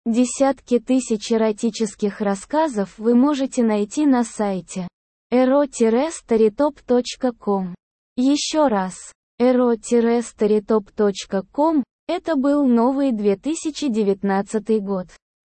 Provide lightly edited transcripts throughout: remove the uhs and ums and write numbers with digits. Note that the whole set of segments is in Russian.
Десятки тысяч эротических рассказов вы можете найти на сайте ero-storytop.com. Еще раз, ero-storytop.com. Это был новый 2019 год.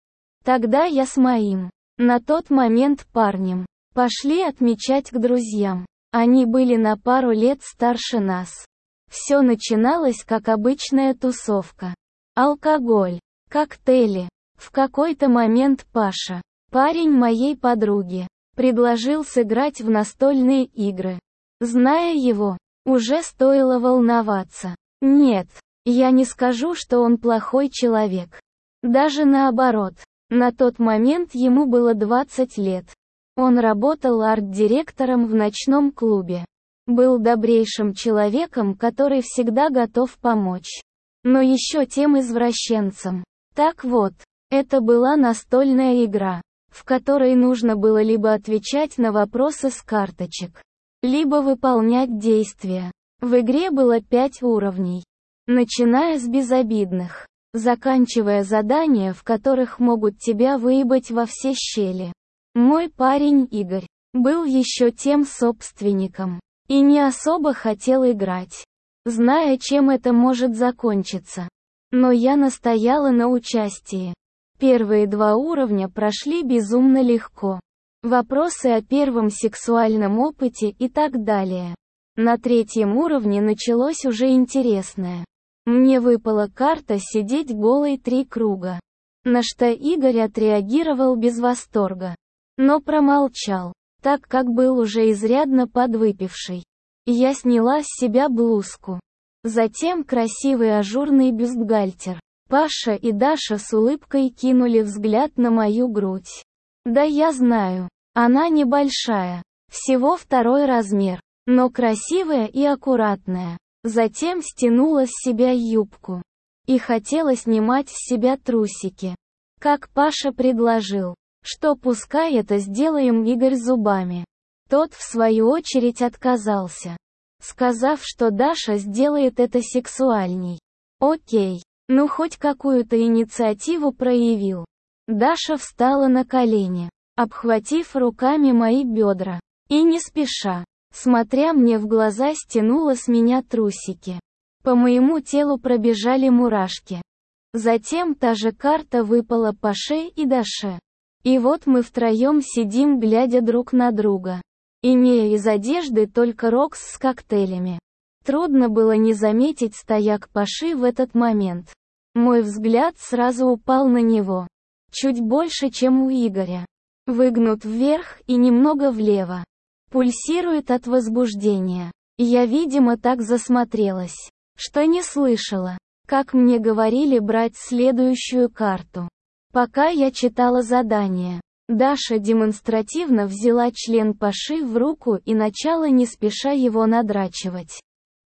Тогда я с моим, на тот момент парнем, пошли отмечать к друзьям. Они были на пару лет старше нас. Все начиналось как обычная тусовка. Алкоголь, коктейли. В какой-то момент Паша, парень моей подруги, предложил сыграть в настольные игры. Зная его, уже стоило волноваться. Нет, я не скажу, что он плохой человек. Даже наоборот, на тот момент ему было 20 лет. Он работал арт-директором в ночном клубе. Был добрейшим человеком, который всегда готов помочь. Но еще тем извращенцем. Так вот, это была настольная игра, в которой нужно было либо отвечать на вопросы с карточек, либо выполнять действия. В игре было 5 уровней, начиная с безобидных, заканчивая задания, в которых могут тебя выебать во все щели. Мой парень Игорь был еще тем собственником и не особо хотел играть, зная, чем это может закончиться. Но я настояла на участии. Первые 2 уровня прошли безумно легко. Вопросы о первом сексуальном опыте и так далее. На 3-м уровне началось уже интересное. Мне выпала карта сидеть голой 3 круга. На что Игорь отреагировал без восторга. Но промолчал, так как был уже изрядно подвыпивший. Я сняла с себя блузку. Затем красивый ажурный бюстгальтер. Паша и Даша с улыбкой кинули взгляд на мою грудь. Да я знаю, она небольшая, всего 2-й размер, но красивая и аккуратная. Затем стянула с себя юбку. И хотела снимать с себя трусики. Как Паша предложил, что пускай это сделаем Игорь зубами. Тот в свою очередь отказался, сказав, что Даша сделает это сексуальней. Окей. Ну хоть какую-то инициативу проявил. Даша встала на колени, обхватив руками мои бедра. И не спеша, смотря мне в глаза, стянула с меня трусики. По моему телу пробежали мурашки. Затем та же карта выпала Паше и Даше. И вот мы втроем сидим, глядя друг на друга, имея из одежды только рокс с коктейлями. Трудно было не заметить стояк Паши в этот момент. Мой взгляд сразу упал на него. Чуть больше, чем у Игоря. Выгнут вверх и немного влево. Пульсирует от возбуждения. Я, видимо, так засмотрелась, что не слышала, как мне говорили брать следующую карту. Пока я читала задание, Даша демонстративно взяла член Паши в руку и начала не спеша его надрачивать.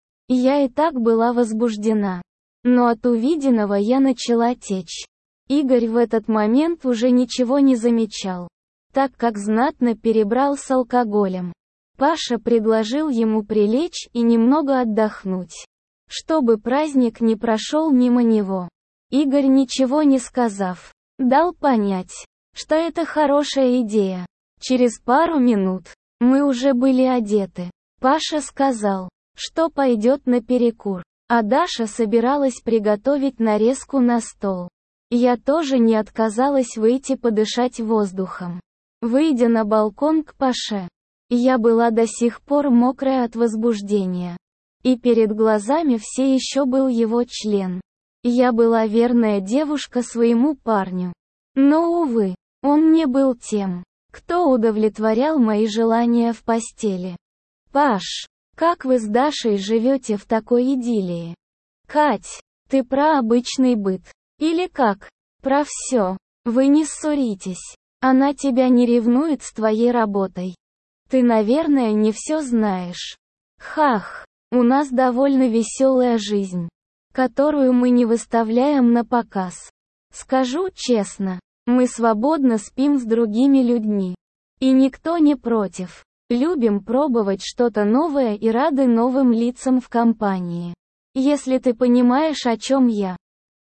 Я и так была возбуждена. Но от увиденного я начала течь. Игорь в этот момент уже ничего не замечал, так как знатно перебрал с алкоголем. Паша предложил ему прилечь и немного отдохнуть, чтобы праздник не прошел мимо него. Игорь, ничего не сказав, дал понять, что это хорошая идея. Через пару минут мы уже были одеты. Паша сказал, что пойдет на перекур. А Даша собиралась приготовить нарезку на стол. Я тоже не отказалась выйти подышать воздухом. Выйдя на балкон к Паше, я была до сих пор мокрая от возбуждения. И перед глазами все еще был его член. Я была верная девушка своему парню. Но, увы, он не был тем, кто удовлетворял мои желания в постели. Паш, как вы с Дашей живете в такой идиллии? Кать, ты про обычный быт? Или как? Про все. Вы не ссоритесь. Она тебя не ревнует с твоей работой. Ты, наверное, не все знаешь. Хах, у нас довольно веселая жизнь, которую мы не выставляем на показ. Скажу честно, мы свободно спим с другими людьми. И никто не против. Любим пробовать что-то новое и рады новым лицам в компании. Если ты понимаешь, о чем я.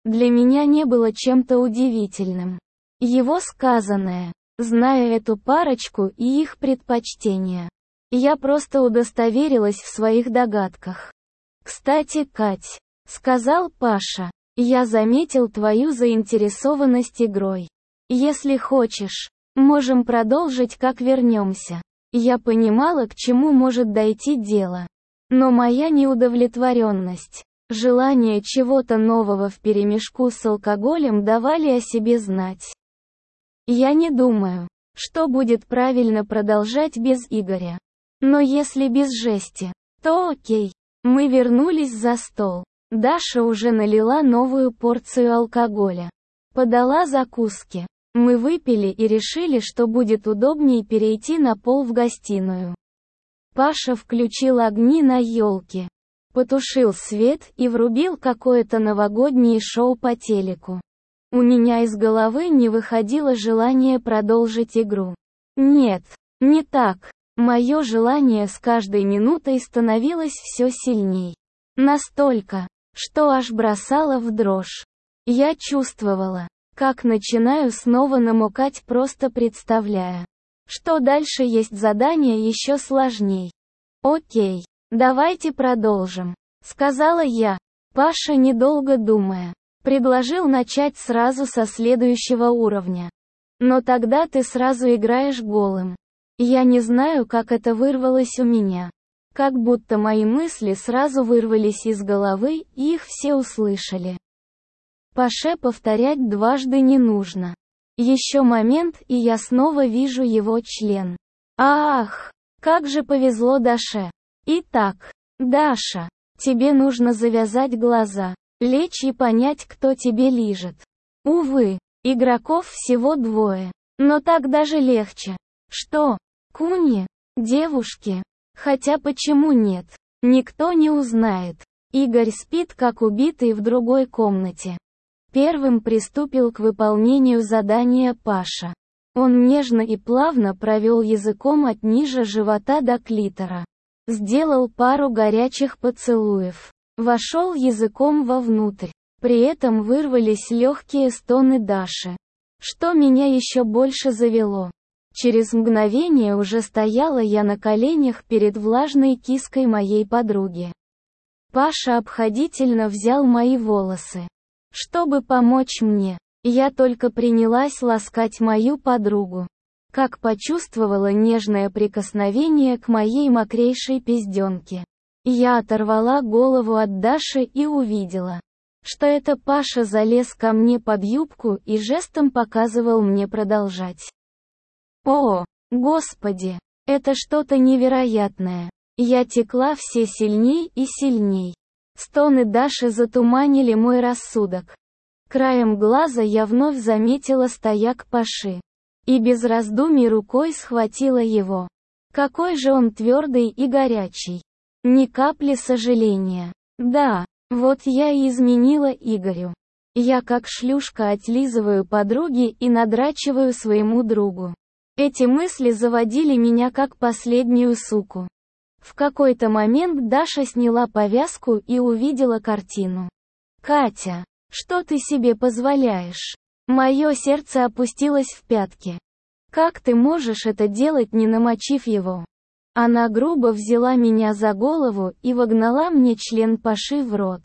для меня не было чем-то удивительным. Его сказанное, зная эту парочку и их предпочтения, я просто удостоверилась в своих догадках. «Кстати, Кать», — сказал Паша, — «я заметил твою заинтересованность игрой. Если хочешь, можем продолжить, как вернемся». Я понимала, к чему может дойти дело. Но моя неудовлетворенность, желание чего-то нового вперемешку с алкоголем давали о себе знать. Я не думаю, что будет правильно продолжать без Игоря. Но если без жести, то окей. Мы вернулись за стол. Даша уже налила новую порцию алкоголя. Подала закуски. Мы выпили и решили, что будет удобнее перейти на пол в гостиную. Паша включил огни на елке, потушил свет и врубил какое-то новогоднее шоу по телеку. У меня из головы не выходило желание продолжить игру. Нет, не так. Мое желание с каждой минутой становилось все сильней. Настолько, что аж бросало в дрожь. Я чувствовала, как начинаю снова намокать, просто представляя, что дальше есть задание еще сложней. «Окей, давайте продолжим», — сказала я. Паша, недолго думая, предложил начать сразу со следующего уровня. «Но тогда ты сразу играешь голым». Я не знаю, как это вырвалось у меня. Как будто мои мысли сразу вырвались из головы, и их все услышали. Паше повторять дважды не нужно. Еще момент, и я снова вижу его член. Ах, как же повезло Даше. Итак, Даша, тебе нужно завязать глаза, лечь и понять, кто тебе лижет. Увы, игроков всего двое. Но так даже легче. Что? Куни? Девушки? Хотя почему нет? Никто не узнает. Игорь спит как убитый в другой комнате. Первым приступил к выполнению задания Паша. Он нежно и плавно провел языком от ниже живота до клитора. Сделал пару горячих поцелуев. Вошел языком вовнутрь. При этом вырвались легкие стоны Даши. Что меня еще больше завело. Через мгновение уже стояла я на коленях перед влажной киской моей подруги. Паша обходительно взял мои волосы. Чтобы помочь мне, я только принялась ласкать мою подругу. Как почувствовала нежное прикосновение к моей мокрейшей пизденке. Я оторвала голову от Даши и увидела, что это Паша залез ко мне под юбку и жестом показывал мне продолжать. О, Господи, это что-то невероятное. Я текла все сильней и сильней. Стоны Даши затуманили мой рассудок. Краем глаза я вновь заметила стояк Паши. И без раздумий рукой схватила его. Какой же он твердый и горячий. Ни капли сожаления. Да, вот я и изменила Игорю. Я как шлюшка отлизываю подруги и надрачиваю своему другу. Эти мысли заводили меня как последнюю суку. В какой-то момент Даша сняла повязку и увидела картину. «Катя, что ты себе позволяешь?» Мое сердце опустилось в пятки. «Как ты можешь это делать, не намочив его?» Она грубо взяла меня за голову и вогнала мне член Паши в рот.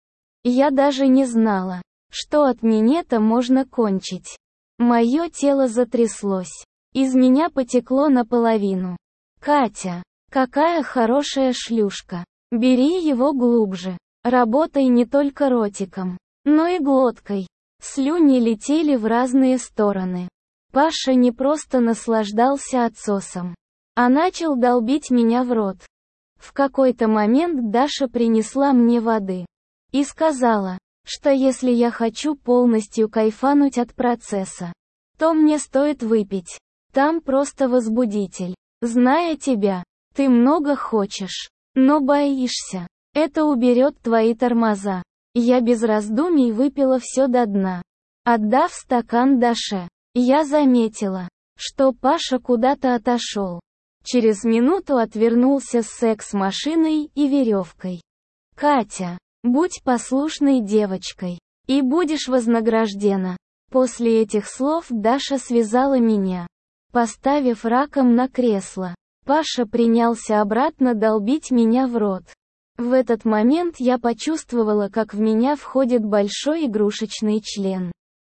Я даже не знала, что от минета можно кончить. Мое тело затряслось. Из меня потекло наполовину. «Катя, какая хорошая шлюшка. Бери его глубже. Работай не только ротиком, но и глоткой». Слюни летели в разные стороны. Паша не просто наслаждался отсосом, а начал долбить меня в рот. В какой-то момент Даша принесла мне воды и сказала, что если я хочу полностью кайфануть от процесса, то мне стоит выпить. Там просто возбудитель. Зная тебя, ты много хочешь, но боишься. Это уберет твои тормоза. Я без раздумий выпила все до дна. Отдав стакан Даше, я заметила, что Паша куда-то отошел. Через минуту отвернулся с секс-машиной и веревкой. «Катя, будь послушной девочкой. И будешь вознаграждена. После этих слов Даша связала меня, поставив раком на кресло. Паша принялся обратно долбить меня в рот. В этот момент я почувствовала, как в меня входит большой игрушечный член.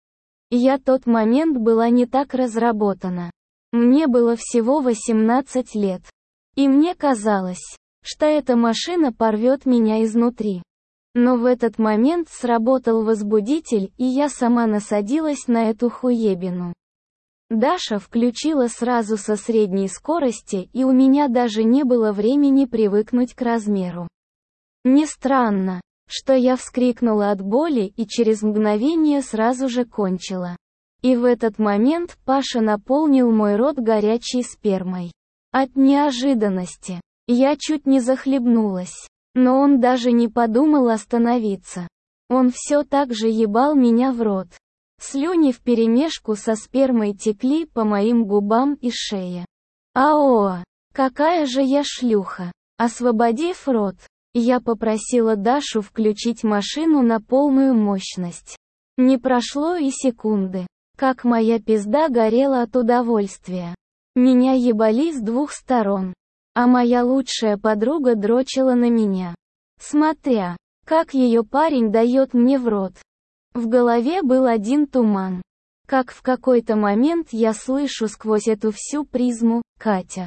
Я тот момент была не так разработана. Мне было всего 18 лет. И мне казалось, что эта машина порвет меня изнутри. Но в этот момент сработал возбудитель, и я сама насадилась на эту хуебину. Даша включила сразу со средней скорости, и у меня даже не было времени привыкнуть к размеру. Не странно, что я вскрикнула от боли и через мгновение сразу же кончила. И в этот момент Паша наполнил мой рот горячей спермой. От неожиданности я чуть не захлебнулась, но он даже не подумал остановиться. Он все так же ебал меня в рот. Слюни вперемешку со спермой текли по моим губам и шее. Аоа, какая же я шлюха! Освободив рот, я попросила Дашу включить машину на полную мощность. Не прошло и секунды, как моя пизда горела от удовольствия. Меня ебали с двух сторон, а моя лучшая подруга дрочила на меня, смотря, как ее парень дает мне в рот. В голове был один туман. Как в какой-то момент я слышу сквозь эту всю призму: «Катя,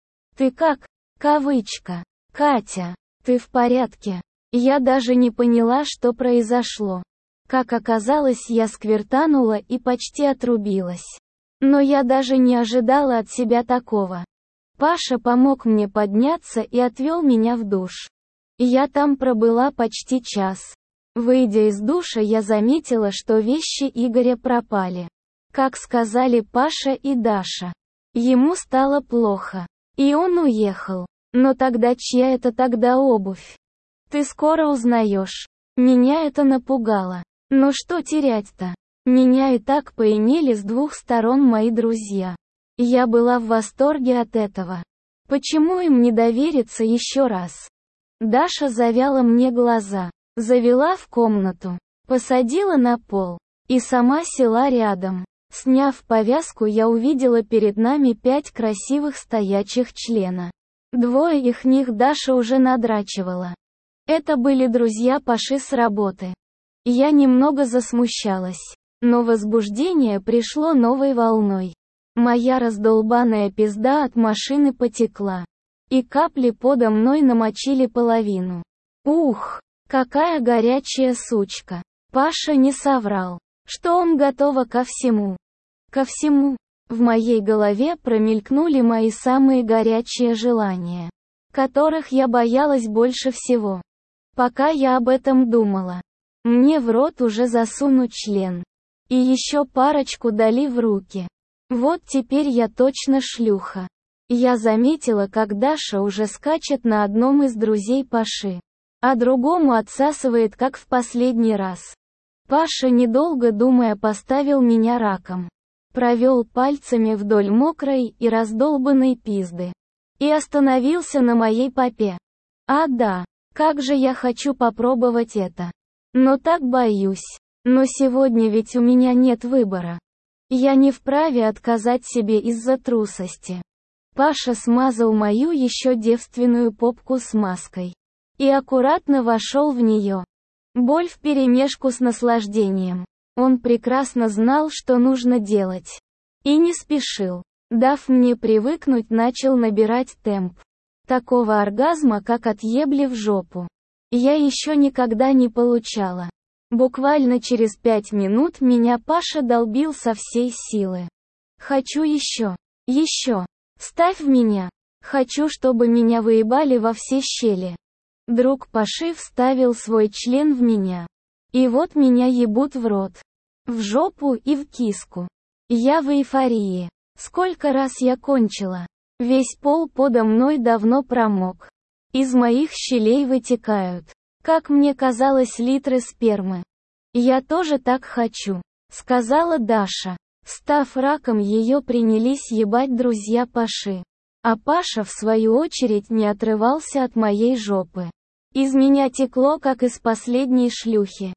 ты как?» Кавычка. «Катя, ты в порядке?» Я даже не поняла, что произошло. Как оказалось, я сквертанула и почти отрубилась. Но я даже не ожидала от себя такого. Паша помог мне подняться и отвел меня в душ. Я там пробыла почти час. Выйдя из душа, я заметила, что вещи Игоря пропали. Как сказали Паша и Даша, ему стало плохо, и он уехал. Но тогда чья это тогда обувь? Ты скоро узнаешь. Меня это напугало. Но что терять-то? Меня и так поимели с двух сторон мои друзья. Я была в восторге от этого. Почему им не довериться еще раз? Даша завяла мне глаза, завела в комнату, посадила на пол и сама села рядом. Сняв повязку, я увидела перед нами 5 красивых стоячих члена. 2 их них Даша уже надрачивала. Это были друзья Паши с работы. Я немного засмущалась, но возбуждение пришло новой волной. Моя раздолбаная пизда от машины потекла, и капли подо мной намочили половину. Ух, какая горячая сучка! Паша не соврал, что он готова ко всему. Ко всему. В моей голове промелькнули мои самые горячие желания, которых я боялась больше всего. Пока я об этом думала, мне в рот уже засунут член. И еще парочку дали в руки. Вот теперь я точно шлюха. Я заметила, как Даша уже скачет на одном из друзей Паши, а другому отсасывает, как в последний раз. Паша, недолго думая, поставил меня раком. Провел пальцами вдоль мокрой и раздолбанной пизды. И остановился на моей попе. А да, как же я хочу попробовать это. Но так боюсь. Но сегодня ведь у меня нет выбора. Я не вправе отказать себе из-за трусости. Паша смазал мою еще девственную попку смазкой. И аккуратно вошел в нее. Боль вперемешку с наслаждением. Он прекрасно знал, что нужно делать. И не спешил. Дав мне привыкнуть, начал набирать темп. Такого оргазма, как от ебли в жопу, я еще никогда не получала. Буквально через 5 минут меня Паша долбил со всей силы. Хочу еще. Еще. Ставь в меня. Хочу, чтобы меня выебали во все щели. Друг Паши вставил свой член в меня. И вот меня ебут в рот, в жопу и в киску. Я в эйфории. Сколько раз я кончила. Весь пол подо мной давно промок. Из моих щелей вытекают, как мне казалось, литры спермы. Я тоже так хочу, сказала Даша. Став раком, ее принялись ебать друзья Паши. А Паша, в свою очередь, не отрывался от моей жопы. Из меня текло, как из последней шлюхи.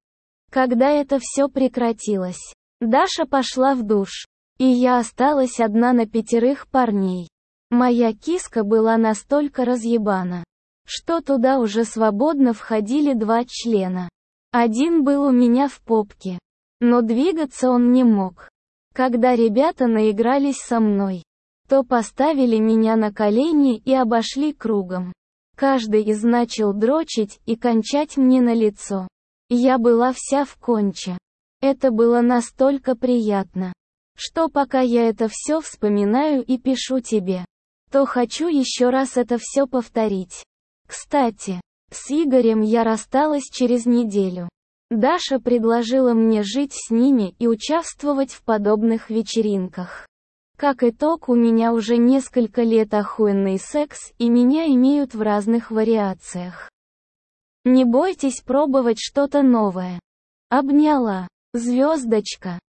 Когда это все прекратилось, Даша пошла в душ, и я осталась одна на 5 парней. Моя киска была настолько разъебана, что туда уже свободно входили 2 члена. Один был у меня в попке, но двигаться он не мог. Когда ребята наигрались со мной, то поставили меня на колени и обошли кругом. Каждый из начал дрочить и кончать мне на лицо. Я была вся в конче. Это было настолько приятно, что пока я это все вспоминаю и пишу тебе, то хочу еще раз это все повторить. Кстати, с Игорем я рассталась через неделю. Даша предложила мне жить с ними и участвовать в подобных вечеринках. Как итог, у меня уже несколько лет охуенный секс, и меня имеют в разных вариациях. Не бойтесь пробовать что-то новое. Обняла. Звездочка.